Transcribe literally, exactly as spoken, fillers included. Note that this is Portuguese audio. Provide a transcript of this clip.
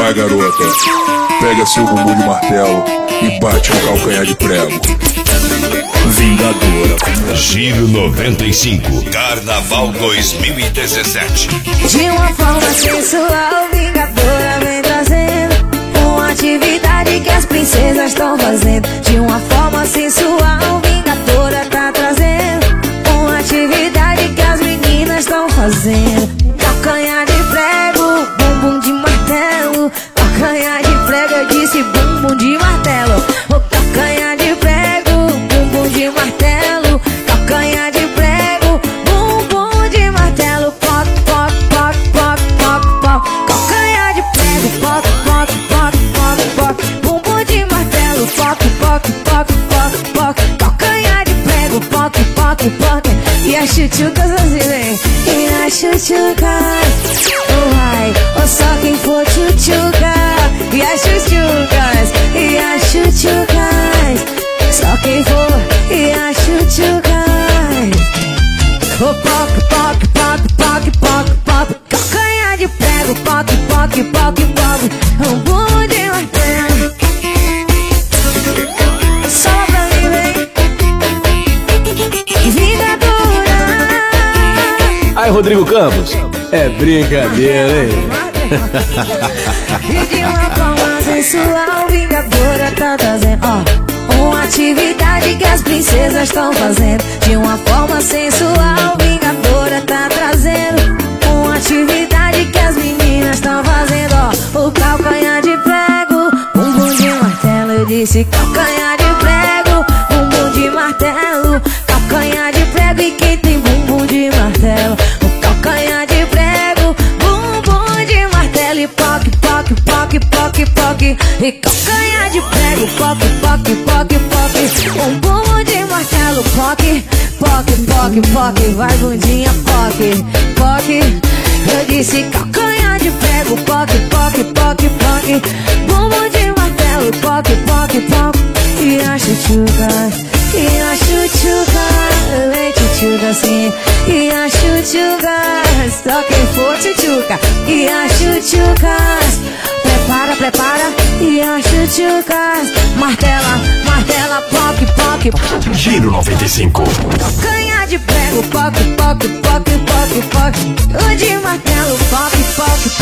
Vai, garota, pega seu bumbum de martelo e bate no calcanhar de prego. Vingadora. Giro noventa e cinco. Carnaval dois mil e dezessete. De uma forma sensual, Vingadora vem trazendo uma atividade que as princesas estão fazendo. De uma forma sensual, Vingadora tá trazendo uma atividade que as meninas estão fazendo. Calcanhar de prego, bumbum de martelo. Calcanhar de prego, eu disse bumbum de martelo. O calcanhar de prego, bumbum de martelo. Calcanhar de prego, bumbum de martelo. Poc, poc, poc, poc, poc, poc. Calcanhar de prego, poc, poc, poc, poc, poc. Bumbum de martelo, poc, poc, poc, poc, poc. Calcanhar de prego, poc, poc, poc. E as chuchucas assim vem. E as chuchucas, oh ai, ou só quem for chuchuca. E as chuchucas, e as chuchucas, só quem for, e as chuchucas. Oh, poc, poc, poc, poc, poc, poc. Calcanhar de prego, poc, poc, poc, poc. Um bumbum de martelo. Só pra mim, vem. Vingadora. Ai, Rodrigo Campos, é brincadeira, hein? E de uma forma sensual, Vingadora tá trazendo, ó, uma atividade que as princesas estão fazendo. De uma forma sensual, Vingadora tá trazendo uma atividade que as meninas estão fazendo, ó. O calcanhar de prego, bumbum de martelo. Eu disse calcanhar de prego, bumbum de martelo. Calcanhar de prego e quem tem bumbum de martelo. O calcanhar de prego, bumbum de martelo. E poc, poc, poc, poc, poc. E calcanhar de prego, poc, poc, poc, poc. Um bumbum de martelo, poc, poc, poc, poc. Vai bundinha, poc, poc. Eu disse calcanhar de prego, poc, poc, poc, poc. Bumbum de martelo, poc, poc, poc. E a chuchuca, e a chuchuca, vem chuchuca assim. E a chuchuca, só quem for chuchuca. E a chuchucas, prepara, prepara. E a chuchucas, martela, martela, poc, poc, poc. Giro noventa e cinco. Calcanhar de prego, poc, poc, poc, poc, poc. O de martelo, poc, poc,